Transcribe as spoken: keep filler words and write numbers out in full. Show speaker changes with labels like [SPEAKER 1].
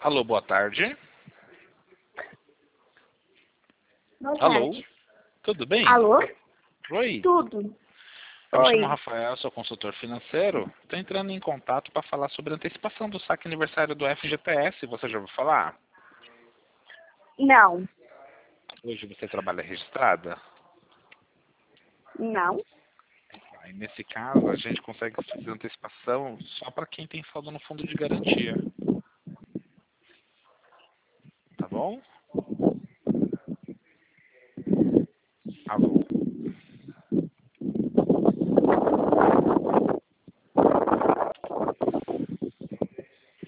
[SPEAKER 1] Alô, boa tarde.
[SPEAKER 2] Boa
[SPEAKER 1] Alô,
[SPEAKER 2] tarde.
[SPEAKER 1] tudo bem?
[SPEAKER 2] Alô?
[SPEAKER 1] Oi,
[SPEAKER 2] Tudo.
[SPEAKER 1] eu me chamo
[SPEAKER 2] Oi.
[SPEAKER 1] Rafael, sou consultor financeiro. Estou entrando em contato para falar sobre a antecipação do saque aniversário do F G T S. Você já ouviu falar?
[SPEAKER 2] Não.
[SPEAKER 1] Hoje você trabalha registrada?
[SPEAKER 2] Não.
[SPEAKER 1] Aí, nesse caso, a gente consegue fazer antecipação só para quem tem saldo no fundo de garantia. Tá bom?